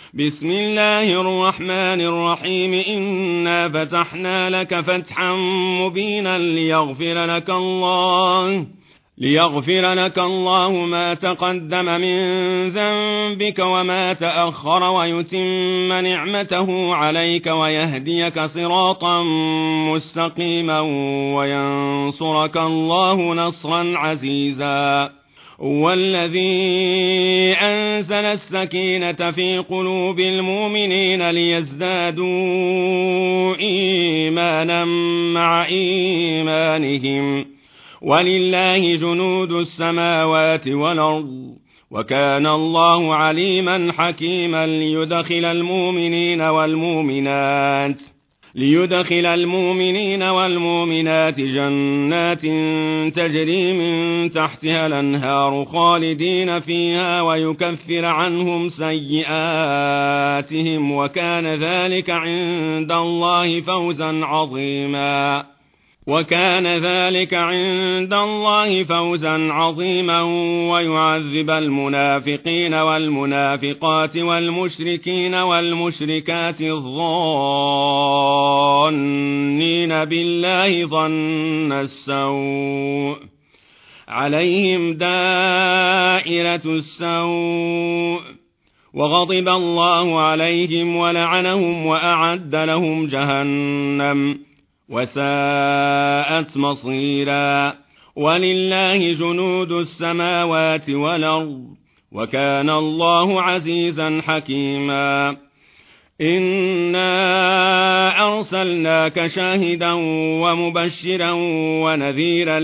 بسم الله الرحمن الرحيم إنا فتحنا لك فتحا مبينا ليغفر لك الله ما تقدم من ذنبك وما تأخر ويتم نعمته عليك ويهديك صراطا مستقيما وينصرك الله نصرا عزيزا. والذي أنزل السكينة في قلوب المؤمنين ليزدادوا إيمانا مع إيمانهم ولله جنود السماوات والأرض وكان الله عليما حكيما ليدخل المؤمنين والمؤمنات جنات تجري من تحتها الأنهار خالدين فيها ويكفر عنهم سيئاتهم وكان ذلك عند الله فوزا عظيما ويعذب المنافقين والمنافقات والمشركين والمشركات الظانين بالله ظن السوء عليهم دائرة السوء وغضب الله عليهم ولعنهم وأعد لهم جهنم وساءت مصيرا. ولله جنود السماوات والأرض وكان الله عزيزا حكيما. إنا أرسلناك شاهدا ومبشرا ونذيرا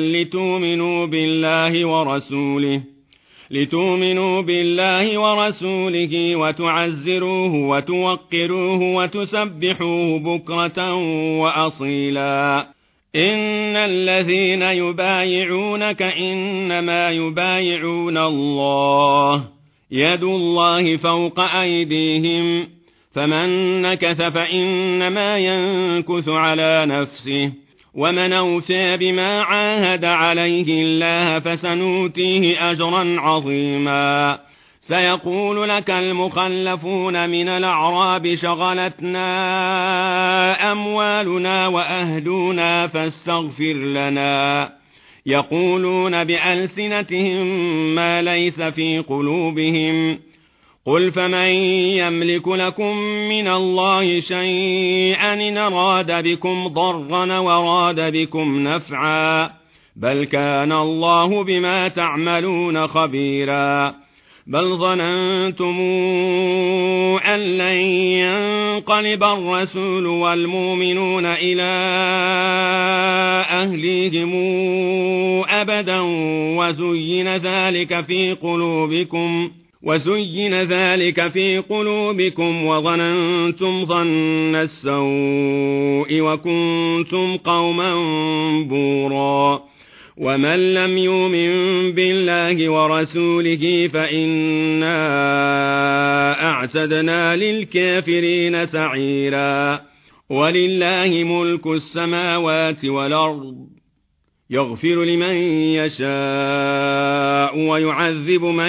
لتؤمنوا بالله ورسوله وتعزروه وتوقروه وتسبحوه بكرة وأصيلا. إن الذين يبايعونك إنما يبايعون الله يد الله فوق أيديهم فمن نكث فإنما ينكث على نفسه ومن أوفى بما عاهد عليه الله فسنؤتيه أجرا عظيما. سيقول لك المخلفون من الأعراب شغلتنا أموالنا وأهلنا فاستغفر لنا يقولون بألسنتهم ما ليس في قلوبهم قل فمن يملك لكم من الله شيئا إن أراد بكم ضرا وراد بكم نفعا بل كان الله بما تعملون خبيرا. بل ظننتم أن لن ينقلب الرسول والمؤمنون إلى أهليهم أبدا وزين ذلك في قلوبكم وظننتم ظن السوء وكنتم قوما بورا. ومن لم يؤمن بالله ورسوله فإنا أعتدنا للكافرين سعيرا. ولله ملك السماوات والأرض يغفر لمن يشاء ويعذب من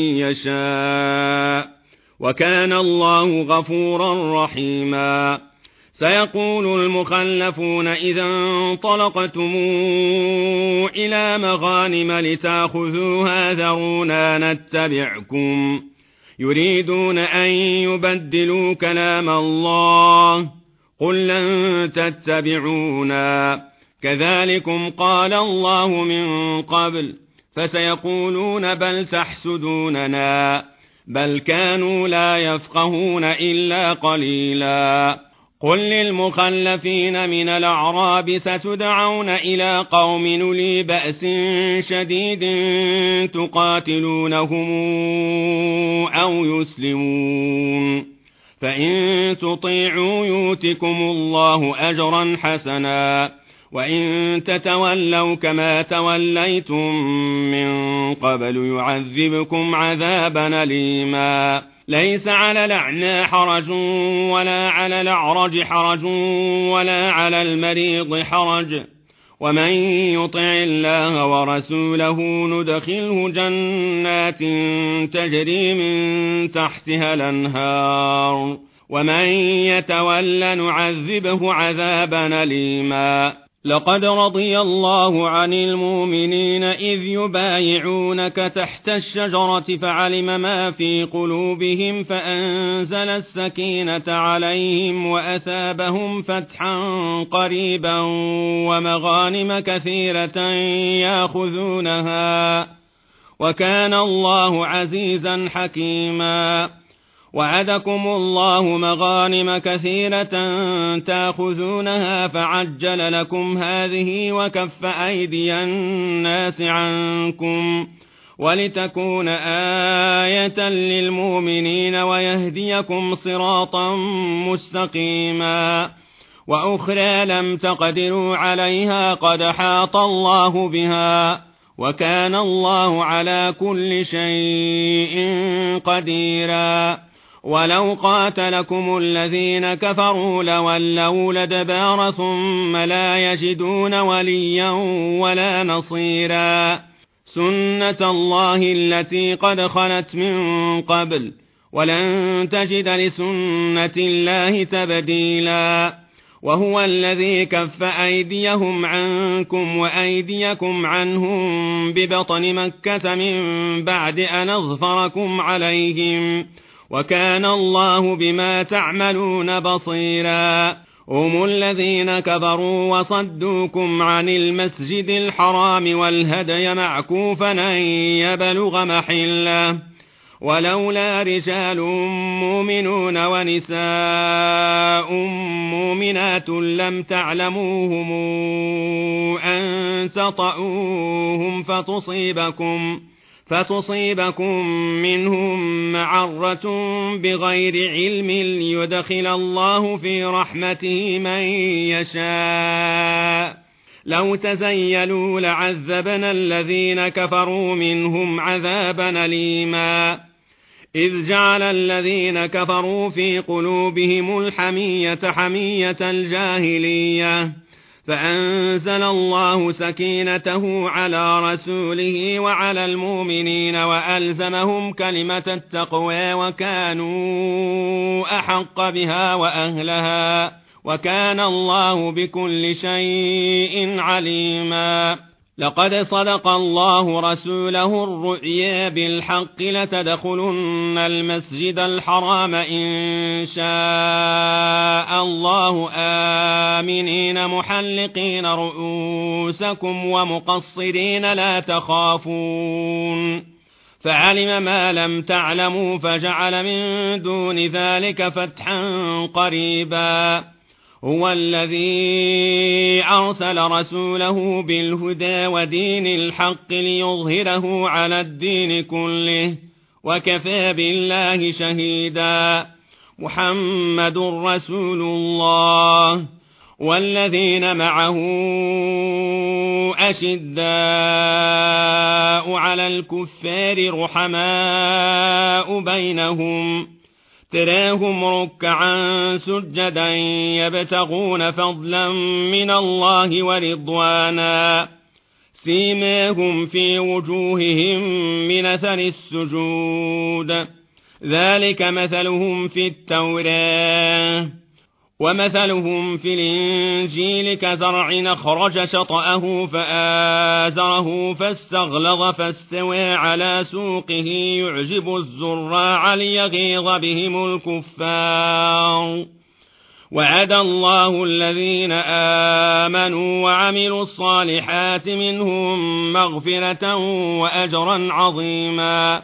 يشاء وكان الله غفورا رحيما. سيقول المخلفون إذا انطلقتم إلى مغانم لتأخذوها ذرونا نتبعكم يريدون أن يبدلوا كلام الله قل لن تتبعونا كذلكم قال الله من قبل فسيقولون بل تحسدوننا بل كانوا لا يفقهون إلا قليلا. قل للمخلفين من الأعراب ستدعون إلى قوم أولي بأس شديد تقاتلونهم أو يسلمون فإن تطيعوا يؤتكم الله أجرا حسنا وإن تتولوا كما توليتم من قبل يعذبكم عذابا أليما. ليس على الأعمى حرج ولا على الأعرج حرج ولا على المريض حرج ومن يطع الله ورسوله ندخله جنات تجري من تحتها الأنهار ومن يتول نعذبه عذابا أليما. لقد رضي الله عن المؤمنين إذ يبايعونك تحت الشجرة فعلم ما في قلوبهم فأنزل السكينة عليهم وأثابهم فتحا قريبا ومغانم كثيرة يأخذونها وكان الله عزيزا حكيما. وعدكم الله مغانم كثيرة تأخذونها فعجل لكم هذه وكف أيدي الناس عنكم ولتكون آية للمؤمنين ويهديكم صراطا مستقيما. وأخرى لم تقدروا عليها قد حاط الله بها وكان الله على كل شيء قديرا. ولو قاتلكم الذين كفروا لولوا الأدبار ثم لا يجدون وليا ولا نصيرا. سنة الله التي قد خلت من قبل ولن تجد لسنة الله تبديلا. وهو الذي كف أيديهم عنكم وأيديكم عنهم ببطن مكة من بعد أن أظفركم عليهم وكان الله بما تعملون بصيرا. هم الذين كفروا وصدوكم عن المسجد الحرام والهدي معكوفا أن يبلغ محله ولولا رجال مؤمنون ونساء مؤمنات لم تعلموهم أن تطؤوهم فتصيبكم منهم معرة بغير علم ليدخل الله في رحمته من يشاء. لو تزيلوا لعذبنا الذين كفروا منهم عذابا أليما. إذ جعل الذين كفروا في قلوبهم الحمية حمية الجاهلية فأنزل الله سكينته على رسوله وعلى المؤمنين وألزمهم كلمة التقوى وكانوا أحق بها وأهلها وكان الله بكل شيء عليما. لقد صدق الله رسوله الرؤيا بالحق لتدخلن المسجد الحرام إن شاء الله آمنين محلقين رؤوسكم ومقصرين لا تخافون فعلم ما لم تعلموا فجعل من دون ذلك فتحا قريبا. هو الذي أرسل رسوله بالهدى ودين الحق ليظهره على الدين كله وكفى بالله شهيدا. محمد رسول الله والذين معه أشداء على الكفار رحماء بينهم تراهم ركعا سجدا يبتغون فضلا من الله ورضوانا سيماهم في وجوههم من أثر السجود ذلك مثلهم في التوراة ومثلهم في الإنجيل كزرع أخرج شطأه فآزره فاستغلظ فاستوى على سوقه يعجب الزراع ليغيظ بهم الكفار. وعد الله الذين آمنوا وعملوا الصالحات منهم مغفرة وأجرا عظيما.